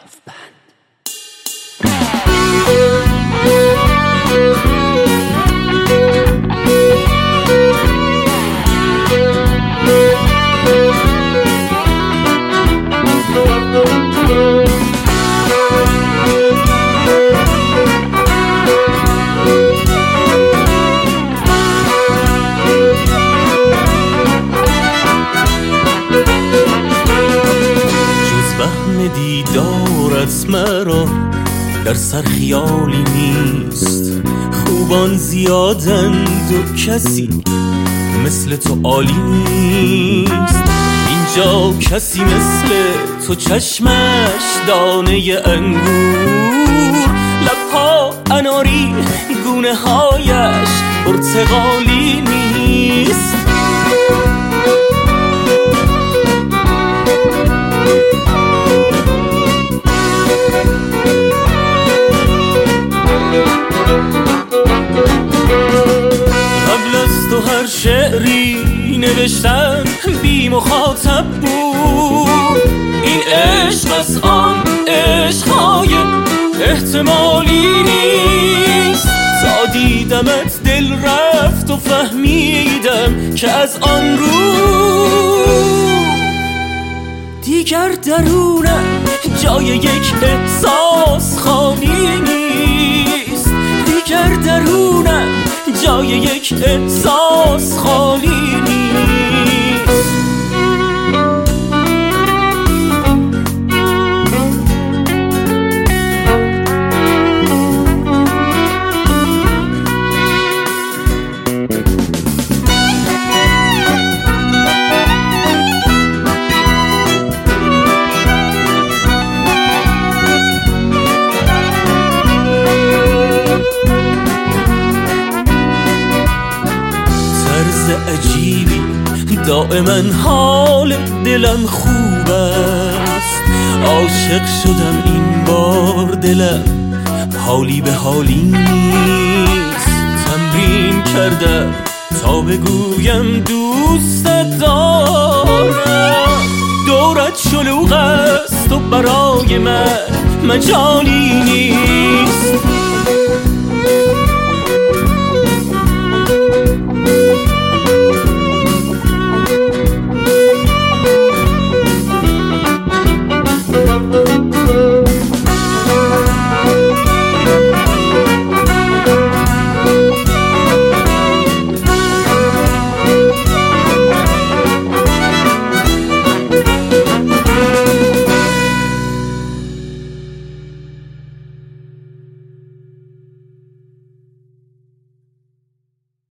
دیدارت مرا در سر خیالی نیست، خوبان زیادند و کسی مثل تو عالی نیست. اینجا کسی مثل تو چشمش دانه انگور، لبها اناری گونه هایش پرتقالی نیست. قبل از تو هر شعری نوشتن بی مخاطب بود، این عشق از آن عشقهای احتمالی نیست. تا دیدمت دل رفت و فهمیدم که از آن رو دیگر درونم جای یک احساس خالی نیست. دیگر درونم جای یک احساس خالی نیست. عجیبی دائما حال دلم خوب است، عاشق شدم این بار دلم حالی به حالی نیست. تمرین کردم تا بگویم دوست دارم، دورت شلوغ است و برای من مجالی نیست.